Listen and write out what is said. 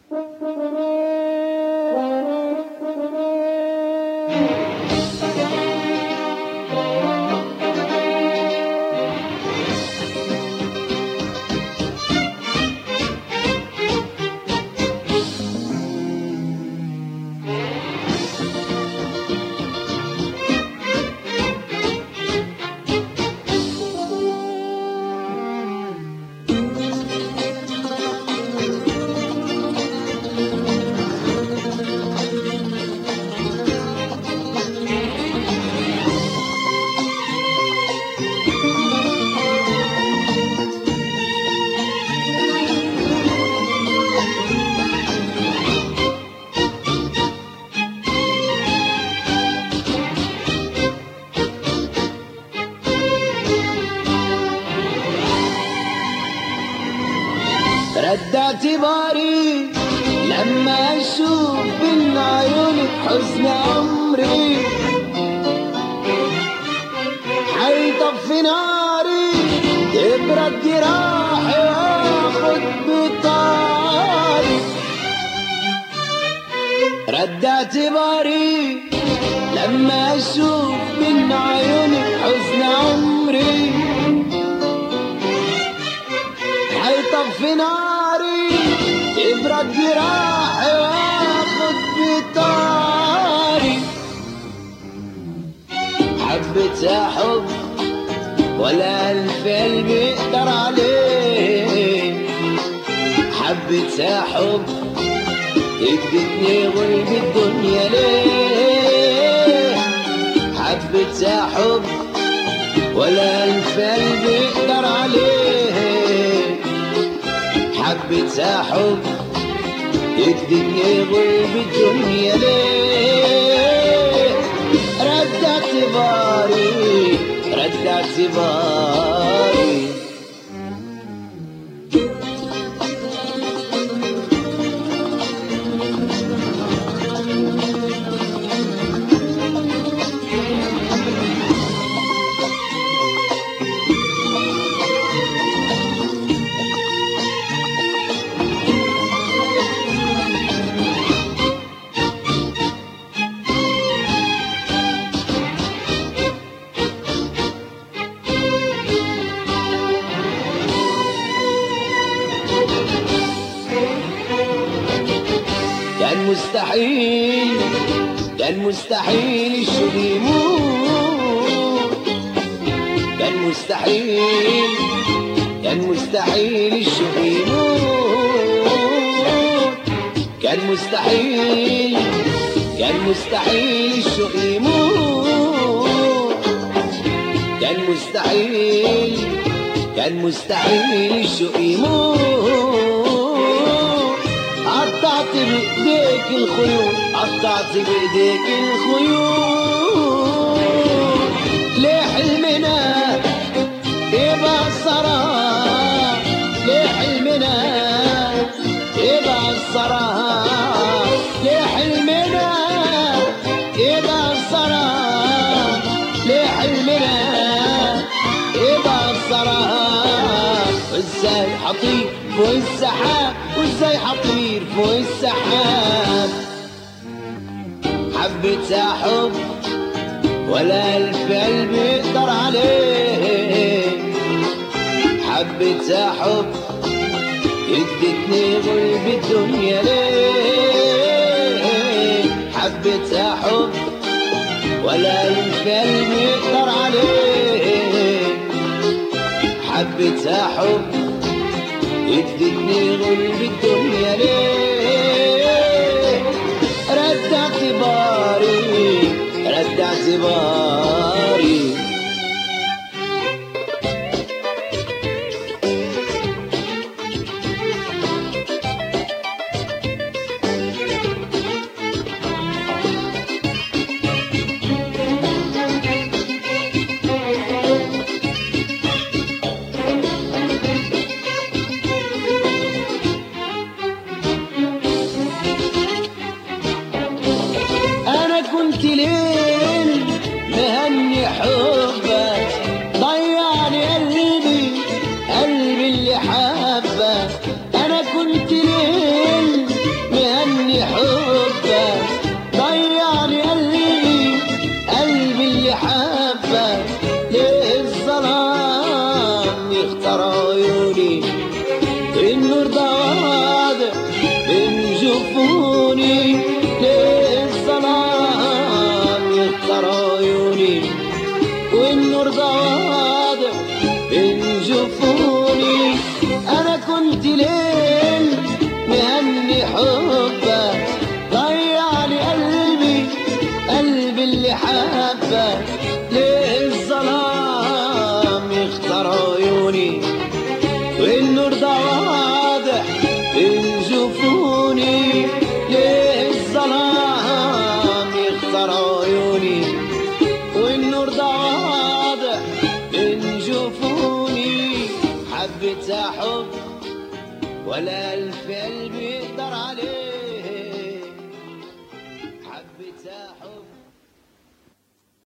رد اعتباري لما اشوف من عيونك حزن عمري، حيطفي ناري تبرد جراحي واخد بطاري. رد اعتباري لما اشوف من عيونك حزن عمري، حيطفي ناري يبرد جراحي واخد بطاري. حبيتها حب ولا الف قلب يقدر عليه، حبيتها حب ادتني غلب الدنيا ليه. حبيتها حب ولا الف قلب يقدر عليه، حبيتها حب يدني غلب الدنيا ليه. رد اعتباري رد اعتباري. كان مستحيل كان مستحيل الشوق يموت، كان مستحيل كان مستحيل الشوق يموت، كان مستحيل كان مستحيل الشوق يموت، كان مستحيل كان مستحيل الشوق يموت. قطعت بايديك الخيوط قطعت بايديك الخيوط، ليه حلمنا يبقى السراب، ليه حلمنا يبقى السراب، ليه حلمنا يبقى السراب، ليه حلمنا يبقى السراب. وازاي حطير فوق السحاب، وازاي حطير فوق السحاب. حبيتها حب ولا الف قلب يقدر عليه، حبيتها حب ادتني غلب الدنيا ليه. حبيتها حب ولا الف قلب يقدر عليه، حبيتها حب ادتني غلب الدنيا ليه. رد اعتباري رد اعتباري. كنت ليل مهني حبك ضيعني قلبي قلبي اللي حبك. انا كنت ليل يشوفوني ليه الظلام يختار عيوني والنور ده واضح بين جفوني. انا كنت ليل مهني حبك ضيعني قلبي اللي حبك ليه الظلام يختار عيوني والنور ده واضح بين جفوني. ليه الظلام يختار عيوني والنور ده واضح بين جفوني. حبيتها حب ولا ألف قلب يقدر عليه. حبيتها حب